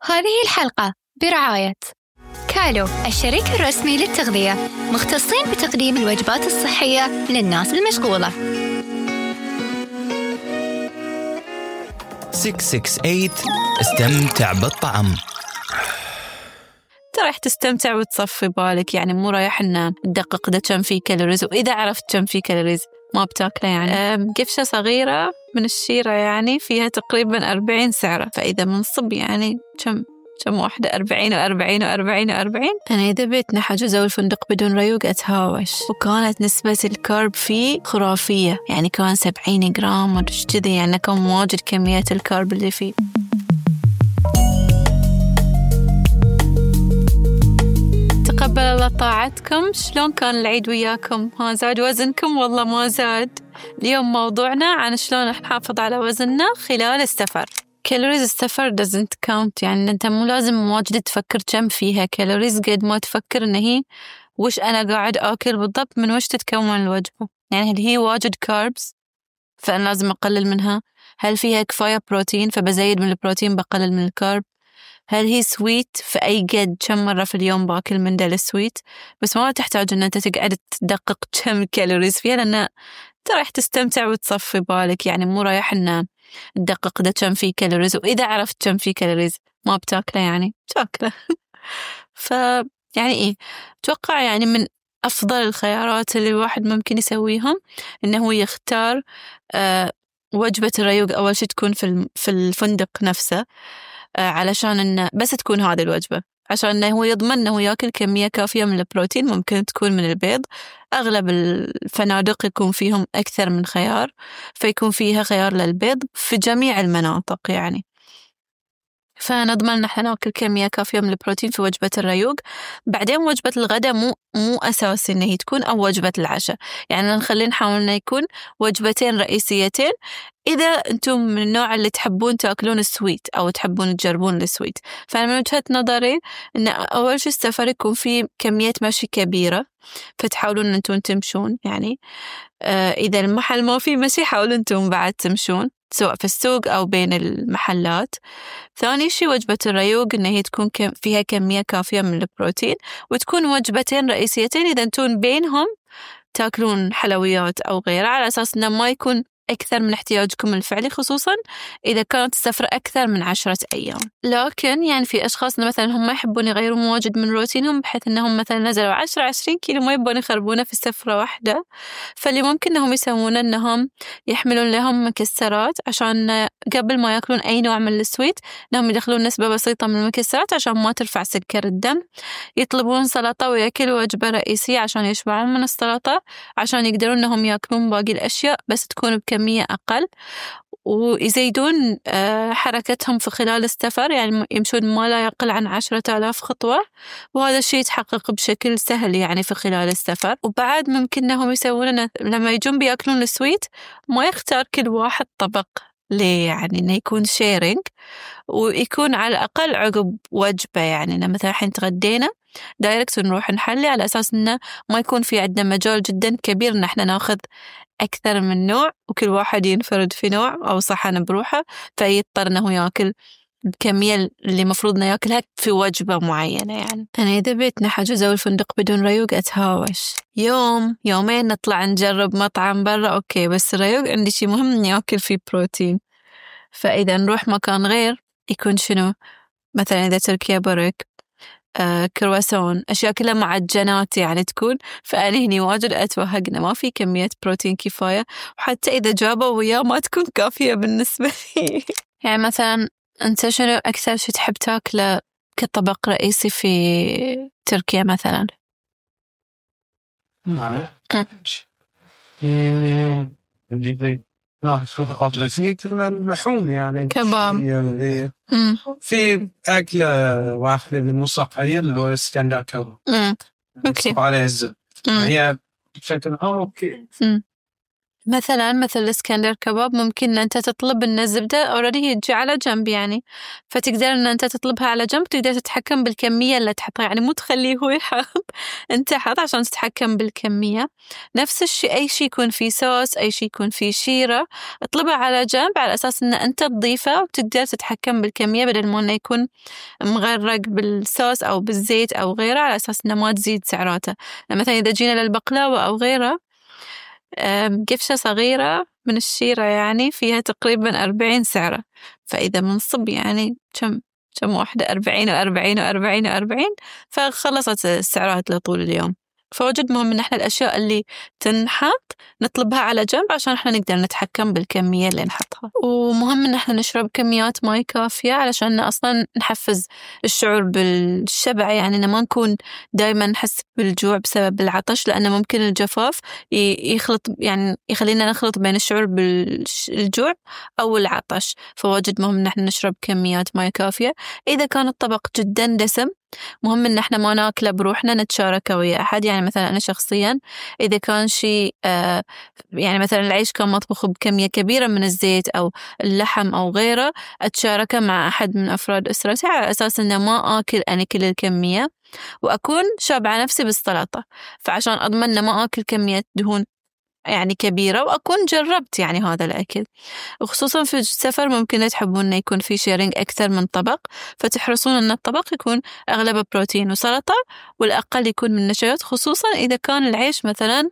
هذه الحلقة برعاية كالو، الشريك الرسمي للتغذية، مختصين بتقديم الوجبات الصحية للناس المشغولة. 668 استمتع بالطعم. انت راح تستمتع وتصفي بالك، يعني مو رايح ان تدقق ده كم فيه كالوريز، واذا عرفت كم فيه كالوريز ما بتاكله. يعني قفشة صغيرة من الشيرة يعني فيها تقريبا 40 سعرة، فإذا منصب يعني كم واحدة 40 و40 و40 و40. أنا إذا بيتنا حجز الفندق بدون ريوق أتهاوش، وكانت نسبة الكارب فيه خرافية، يعني كان 70 جرام ودش كذي، يعني كان واجد كمية الكارب اللي فيه. تقبل الله طاعتكم. شلون كان العيد وياكم؟ ها زاد وزنكم والله ما زاد؟ اليوم موضوعنا عن شلون نحافظ على وزننا خلال السفر. كالوريز السفر doesn't count، يعني أنت مو لازم واجد تفكر كم فيها كالوريز قد ما تفكر إن هي وش أنا قاعد آكل بالضبط، من وش تتكون الوجبة. يعني هل هي واجد كاربس فأنا لازم أقلل منها؟ هل فيها كفاية بروتين فبزيد من البروتين بقلل من الكارب؟ هل هي سويت فأي قد كم مرة في اليوم باكل من ده السويت؟ بس ما تحتاج أن أنت تقعد تدقق كم كالوريز فيها، لأن أنت رايح تستمتع وتصفي بالك، يعني مو رايح أن تدقق ده كم فيه كالوريز، وإذا عرفت كم فيه كالوريز ما بتاكله، يعني تاكله. يعني إيه، أتوقع يعني من أفضل الخيارات اللي الواحد ممكن يسويهم إنه هو يختار وجبة الريوق أول شيء تكون في الفندق نفسه، علشان إنه بس تكون هذه الوجبة، عشان إنه هو يضمن إنه يأكل كمية كافية من البروتين. ممكن تكون من البيض، أغلب الفنادق يكون فيهم أكثر من خيار، فيكون فيها خيار للبيض في جميع المناطق يعني. فنضمن إن احنا ناكل كمية كافية من البروتين في وجبة الريوق. بعدين وجبة الغداء مو أساسي إن هي تكون، أو وجبة العشاء، يعني نحاول إنه يكون وجبتين رئيسيتين. إذا أنتم من النوع اللي تحبون تأكلون السويت أو تحبون تجربون السويت، فأنا من وجهة نظري إن أول شيء السفر يكون فيه كمية مشي كبيرة، فتحاولون أنتم تمشون يعني. إذا المحل ما فيه مشي حاولوا أنتم بعد تمشون، سواء في السوق أو بين المحلات. ثاني شيء وجبة الريوق إن هي تكون فيها كمية كافية من البروتين، وتكون وجبتين رئيسيتين إذا أنتم بينهم تاكلون حلويات أو غيره، على أساس إنه ما يكون أكثر من احتياجكم الفعلي، خصوصاً إذا كانت السفرة أكثر من 10 أيام. لكن يعني في أشخاص مثلاً هم ما يحبون يغيرون واجد من روتينهم، بحيث أنهم مثلاً نزلوا 10-20 كيلو ما يبون يخربونه في سفرة واحدة. فاللي ممكن أنهم يسوونه أنهم يحملون لهم مكسرات، عشان قبل ما يأكلون أي نوع من السويت أنهم يدخلون نسبة بسيطة من المكسرات عشان ما ترفع سكر الدم. يطلبون سلطة ويأكلوا وجبة رئيسية عشان يشبعون من السلطة، عشان يقدرون أنهم يأكلون باقي الأشياء بس تكون بكمية أقل. ويزيدون حركتهم في خلال السفر، يعني يمشون ما لا يقل عن 10,000 خطوة، وهذا الشيء يتحقق بشكل سهل يعني في خلال السفر. وبعد ممكن أنهم يسوون لما يجون بيأكلون السويت ما يختار كل واحد طبق، ليه يعني إنه يكون شيرينج، ويكون على الأقل عقب وجبة. يعني إنه مثلا حين تغدينا دايركت نروح نحلي، على أساس إنه ما يكون في عندنا مجال جدا كبير إن احنا ناخذ أكثر من نوع، وكل واحد ينفرد في نوع أو صحن بروحه، فيضطر إنه يأكل الكمية اللي مفروض إنه يأكلها في وجبة معينة. يعني أنا إذا بيتنا حجزوا الفندق بدون ريوق أتهاوش، يوم يومين نطلع نجرب مطعم برا أوكي، بس الريوق عندي شيء مهم إني أكل فيه بروتين. فإذا نروح مكان غير يكون شنو، مثلا إذا تركيا برك، كرواسون، أشياء كلها معجنات يعني تكون، فأنا هني واجد أتوهقنا ما في كمية بروتين كفاية، وحتى إذا جابوا وياه ما تكون كافية بالنسبة لي. يعني مثلا أنت شنو أكثر شيء تحب تاكله كطبق رئيسي في تركيا مثلا؟ اللحوم يعني كباب. في أكلة واحدة من صحية اللي هو اسكندر كباب. أوكي. عليه الزبدة هي بشكل أوكي. مثلا مثل الإسكندر كباب، ممكن أن أنت تطلب أن الزبدة أوريدي تجي على جنب يعني، فتقدر أن أنت تطلبها على جنب، تقدر تتحكم بالكمية اللي تحطها، يعني مو تخليه هو يحط أنت حط عشان تتحكم بالكمية. نفس الشيء أي شيء يكون فيه صوص، أي شيء يكون فيه شيرة، اطلبها على جنب على أساس أن أنت تضيفه وتقدر تتحكم بالكمية، بدل ما أنه يكون مغرق بالصوص أو بالزيت أو غيره، على أساس أنه ما تزيد سعراته. مثلا إذا جينا للبقلاوة أو غيره، قفشة صغيرة من الشيرة يعني فيها تقريبا 40 سعرة، فإذا منصب يعني كم واحدة 40 و40 و40 و40، فخلصت السعرات لطول اليوم. فوجد مهم إن إحنا الأشياء اللي تنحط نطلبها على جنب عشان إحنا نقدر نتحكم بالكمية اللي نحطها. ومهم إن إحنا نشرب كميات ماء كافية علشان أصلا نحفز الشعور بالشبع، يعني إن ما نكون دايما نحس بالجوع بسبب العطش، لأنه ممكن الجفاف يخلط، يعني يخلينا نخلط بين الشعور بالجوع أو العطش. فواجد مهم إن إحنا نشرب كميات ماء كافية. إذا كان الطبق جدا دسم، مهم إن إحنا ما ناكله بروحنا، نتشاركه ويا أحد. يعني مثلا أنا شخصيا إذا كان شيء يعني مثلا العيش كان مطبوخ بكمية كبيرة من الزيت أو اللحم أو غيره، أتشاركه مع أحد من أفراد أسرتي على أساس إنه ما آكل أنا كل الكمية، وأكون شابعة نفسي بالسلطة، فعشان أضمن إن ما آكل كمية دهون يعني كبيرة، وأكون جربت يعني هذا الأكل. وخصوصا في السفر ممكن تحبون إنه يكون في شيرينج أكثر من طبق، فتحرصون إن الطبق يكون أغلبه بروتين وسلطة، والأقل يكون من نشويات، خصوصا إذا كان العيش مثلا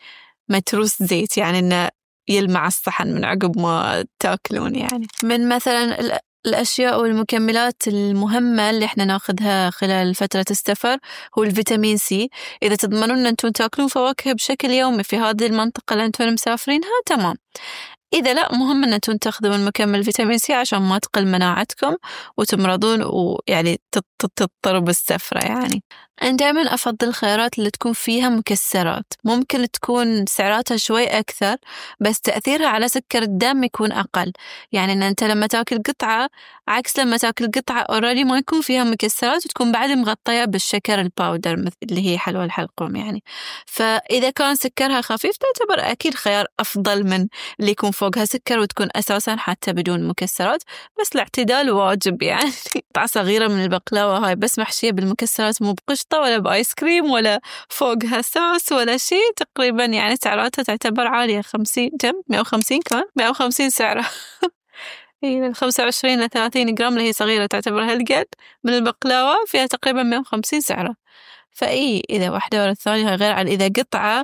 متروس زيت، يعني إنه يلمع الصحن من عقب ما تاكلون. يعني من مثلا الأشياء والمكملات المهمة اللي إحنا ناخذها خلال فترة السفر هو الفيتامين سي. إذا تضمنون أن أنتم تأكلون فواكه بشكل يومي في هذه المنطقة اللي أنتم مسافرينها، تمام. إذا لا، مهم أن أنتم تأخذون مكمل فيتامين سي عشان ما تقل مناعتكم وتمرضون ويعني تضطروا بالسفرة. يعني أنا دائما أفضل الخيارات اللي تكون فيها مكسرات، ممكن تكون سعراتها شوي أكثر بس تأثيرها على سكر الدم يكون أقل. يعني أن أنت لما تأكل قطعة عكس لما تأكل قطعة أوريدي ما يكون فيها مكسرات وتكون بعد مغطية بالشكر الباودر اللي هي حلوى الحلقوم يعني. فإذا كان سكرها خفيف تعتبر أكيد خيار أفضل من اللي يكون فوقها سكر وتكون أساسا حتى بدون مكسرات، بس الاعتدال واجب. يعني قطعة صغيرة من البقلاوة هاي بس محشية بالمكسرات، مو بقشطة ولا بآيس كريم ولا فوقها صوص ولا شيء، تقريبا يعني سعراتها تعتبر عالية. 50 150 كان 150 سعرة هي 25 ل 30 جرام اللي هي صغيرة تعتبر هالقد من البقلاوة فيها تقريبا 150 سعرة. فأي إذا واحدة ولا الثانية، غير عن إذا قطعة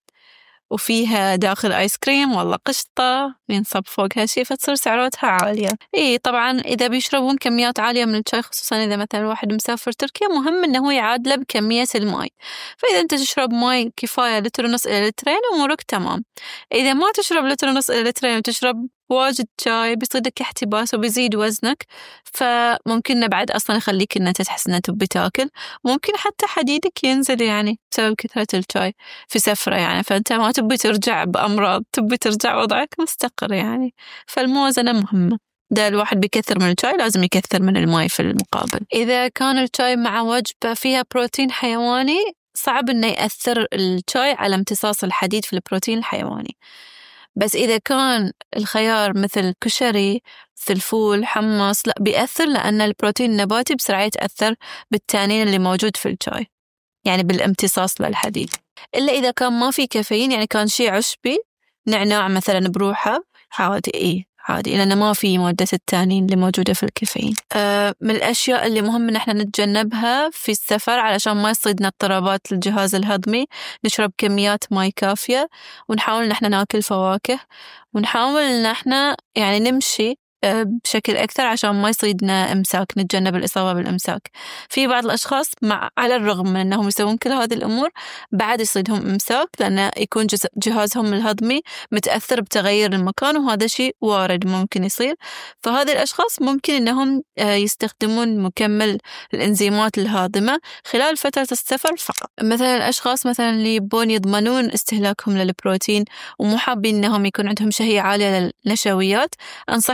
وفيها داخل آيس كريم والله قشطة ينصب فوقها شيء فتصير سعراتها عالية. طبعا إذا بيشربون كميات عالية من الشاي، خصوصا إذا مثلا واحد مسافر تركيا، مهم إنه هو يعادله بكمية الماء. فإذا أنت تشرب ماء كفاية لتر ونص إلى لترين أمورك تمام. إذا ما تشرب لتر ونص إلى لترين وتشرب واجد شاي بيصير لك احتباس وبيزيد وزنك، فممكن بعد أصلا يخليك إن أنت تحس إن تبي تاكل، ممكن حتى حديدك ينزل يعني بسبب كثرة الشاي في سفرة. يعني فأنت ما تبي ترجع بأمراض، تبي ترجع وضعك مستقر يعني. فالموازنة مهمة. ده الواحد بيكثر من الشاي لازم يكثر من الماء في المقابل. إذا كان الشاي مع وجبة فيها بروتين حيواني، صعب إنه يأثر الشاي على امتصاص الحديد في البروتين الحيواني. بس إذا كان الخيار مثل كشري مثل فول حمص، لا بيأثر، لأن البروتين النباتي بسرعة يتأثر بالتانين اللي موجود في الشاي، يعني بالامتصاص للحديد. إلا إذا كان ما في كافيين، يعني كان شيء عشبي، نعناع مثلا بروحه عادي، عادي، لأنه ما في مادة التانين اللي موجودة في الكافيين. من الأشياء اللي مهم إن احنا نتجنبها في السفر علشان ما يصيدنا اضطرابات للجهاز الهضمي، نشرب كميات ماء كافية، ونحاول إن احنا ناكل فواكه، ونحاول إن احنا يعني نمشي بشكل أكثر عشان ما يصيدنا إمساك، نتجنب الإصابة بالإمساك. في بعض الأشخاص على الرغم من أنهم يسوون كل هذه الأمور بعد يصيدهم إمساك، لأنه يكون جهازهم الهضمي متأثر بتغير المكان، وهذا شيء وارد ممكن يصير. فهذه الأشخاص ممكن أنهم يستخدمون مكمل الإنزيمات الهاضمة خلال فترة السفر فقط. مثلا الأشخاص مثلا اللي يبون يضمنون استهلاكهم للبروتين ومو حابين أنهم يكون عندهم شهية عالية للنشويات، أنصحهم أنهم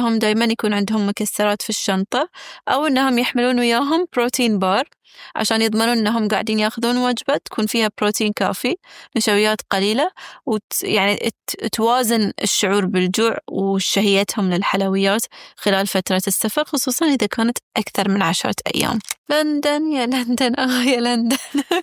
إنهم دايما يكون عندهم مكسرات في الشنطة، أو إنهم يحملون وياهم بروتين بار عشان يضمنون إنهم قاعدين ياخذون وجبة تكون فيها بروتين كافي، نشويات قليلة، يعني توازن الشعور بالجوع وشهيتهم للحلويات خلال فترة السفر، خصوصا إذا كانت أكثر من 10 أيام. لندن يا لندن يا لندن.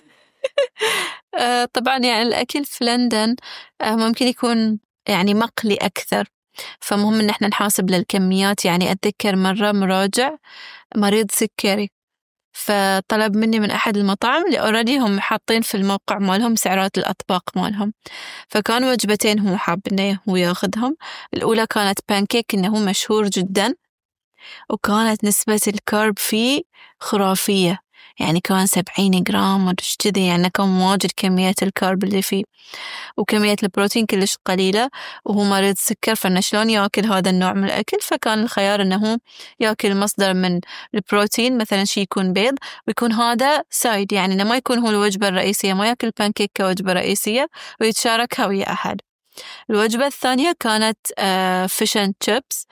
طبعا يعني الأكل في لندن ممكن يكون يعني مقلي أكثر، فمهم إن احنا نحاسب للكميات. يعني أتذكر مرة مراجع مريض سكري، فطلب مني من أحد المطاعم اللي أوريدي هم حاطين في الموقع مالهم سعرات الأطباق مالهم، فكان وجبتين هو حاب إنه هو ياخذهم. الأولى كانت بانكيك إنه مشهور جدا، وكانت نسبة الكارب فيه خرافية، يعني كان 70 جرام ورش كذي، يعني كان واجد كمية الكارب اللي فيه، وكمية البروتين كلش قليلة، وهو مريض سكر، فإنه شلون يأكل هذا النوع من الأكل؟ فكان الخيار إنه يأكل مصدر من البروتين، مثلا شي يكون بيض، ويكون هذا سايد، يعني إنه ما يكون هو الوجبة الرئيسية، ما يأكل بانكيك كوجبة رئيسية ويتشاركها ويا أحد. الوجبة الثانية كانت فيش اند تشيبس،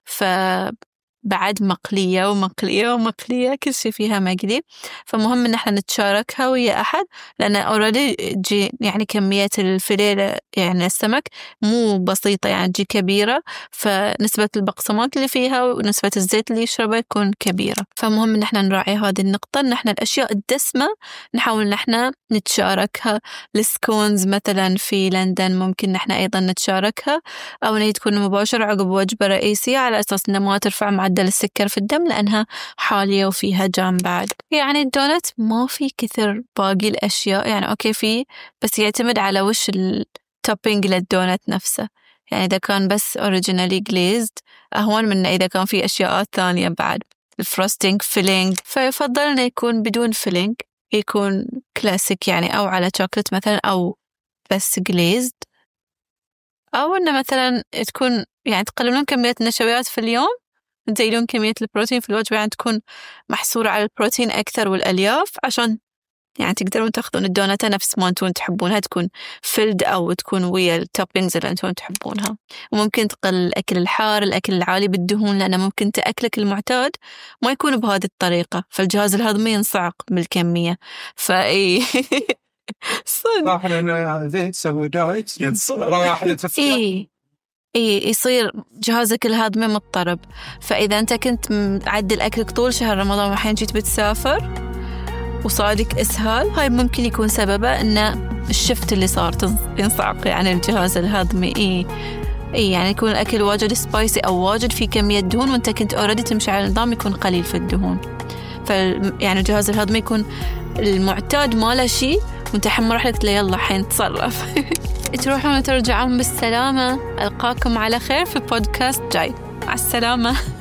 بعد مقلية ومقلية ومقلية، كل شيء فيها مقلي، فمهم إن احنا نتشاركها ويا أحد، لأن أوريدي يعني كمية الفيليه يعني السمك مو بسيطة، يعني تجي كبيرة، فنسبة البقسمات اللي فيها ونسبة الزيت اللي يشربه يكون كبيرة، فمهم إن احنا نراعي هذه النقطة، إن احنا الأشياء الدسمة نحاول إن احنا نتشاركها. السكونز مثلا في لندن ممكن إن احنا أيضا نتشاركها، أو إنها تكون مباشرة عقب وجبة رئيسية، على أساس إنه ما ترفع معدل السكر في الدم، لأنها حالية وفيها جام بعد. يعني الدونت ما في كثر باقي الأشياء، يعني أوكي فيه، بس يعتمد على وش التوبينج للدونت نفسه، يعني إذا كان بس originally glazed أهون من إذا كان في أشياء ثانية بعد، الفروستينج فيلينج، فيفضل إنه يكون بدون فيلينج، يكون كلاسيك يعني، أو على شوكولات مثلا، أو بس glazed، أو إنه مثلا تكون يعني تقللون كمية النشويات في اليوم، تزيدون كمية البروتين في الوجبة، يعني تكون محصورة على البروتين أكثر والألياف، عشان يعني تقدرون تأخذون الدونتة نفس ما أنتون تحبونها، تكون فيلد أو تكون ويا التوبينجز اللي أنتون تحبونها. وممكن تقل الأكل الحار، الأكل العالي بالدهون، لأنه ممكن تأكلك المعتاد ما يكون بهذه الطريقة، فالجهاز الهضمي ينصعق بالكمية، فإي صح، لأن زين تسوي دايت راح يصير جهازك الهضمي مضطرب. فإذا أنت كنت معدل أكلك طول شهر رمضان وحين جيت بتسافر وصادك إسهال، هاي ممكن يكون سببه إن الشفت اللي صار ينصعق يعني الجهاز الهضمي. يعني يكون الأكل واجد سبايسي أو واجد في كمية دهون، وأنت كنت أوريدي تمشي على النظام يكون قليل في الدهون، يعني الجهاز الهضمي يكون المعتاد ماله شيء، وأنت حمر رحلك يلا حين تصرف. تروحون وترجعون بالسلامة. ألقاكم على خير في بودكاست جاي. مع السلامة.